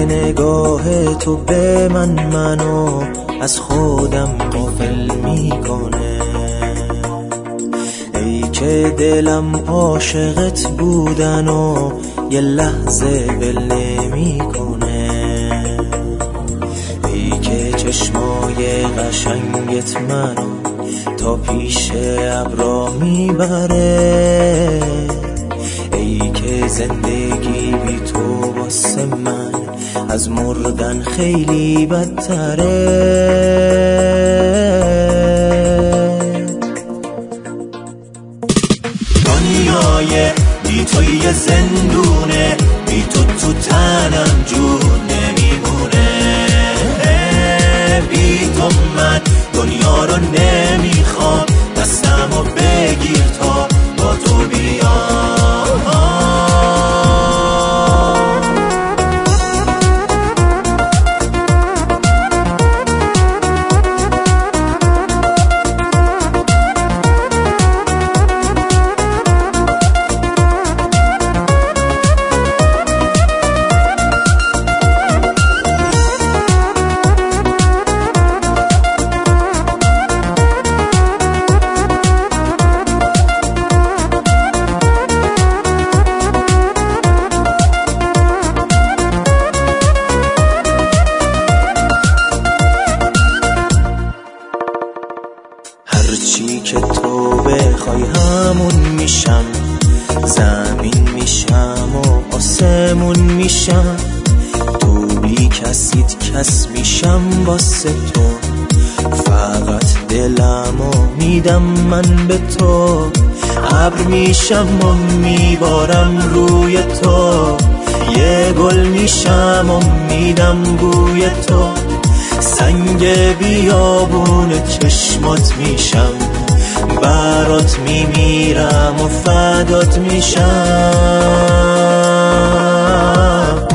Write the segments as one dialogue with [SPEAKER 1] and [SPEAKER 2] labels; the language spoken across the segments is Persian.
[SPEAKER 1] نگاه تو به منو از خودم غافل میکنه. ای که دلم عاشقت بودن و یه لحظه ول نمیکنه. ای که چشمای قشنگت منو تا پیش ابرا میبره. ای که زندگی بی تو واسه من از مردن خیلی بدتره. دنیای بی تو یه زندونه، بی تو تو تنم جون نمیمونه. بی تو من دنیا رو نمیخوام، دستمو بگیر تا با تو بیام. هرچی که تو بخوای همون میشم، زمین میشم و آسمون میشم. تو بی کسیت کس میشم واسه تو، فقط دلمو میدم من به تو. ابر میشم و میبارم روی تو، یه گل میشم و میدم بوی تو. سنگ بیابون چشمات میشم، برات میمیرم و فدات میشم.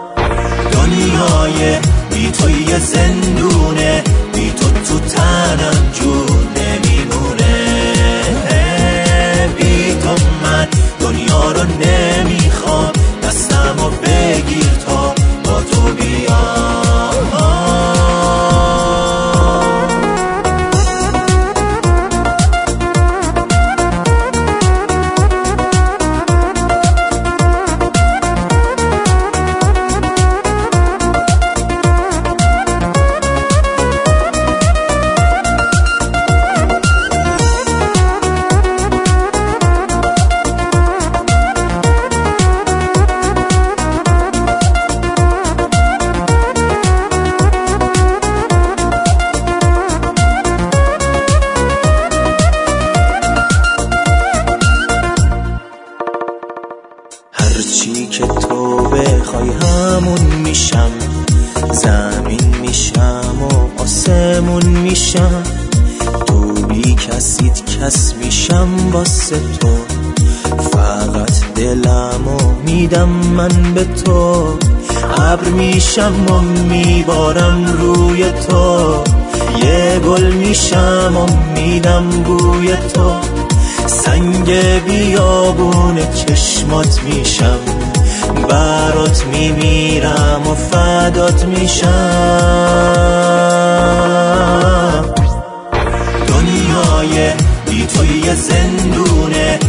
[SPEAKER 1] دنیای بی تو یه زندونه، بی تو تو تنم جون نمیمونه. بی تو من دنیا رو نمیخوام، دستمو بگیر تا با تو بیام. هرچی که تو بخوای همون میشم، زمین میشم و آسمون میشم. تو بی کسیت کس میشم واسه تو، فقط دلمو میدم من به تو. ابر میشم و میبارم روی تو، یه گل میشم و میدم بوی تو. سنگ بیابون چشمات میشم، برات میمیرم و فدات میشم. دنیای بی تو یه زندونه،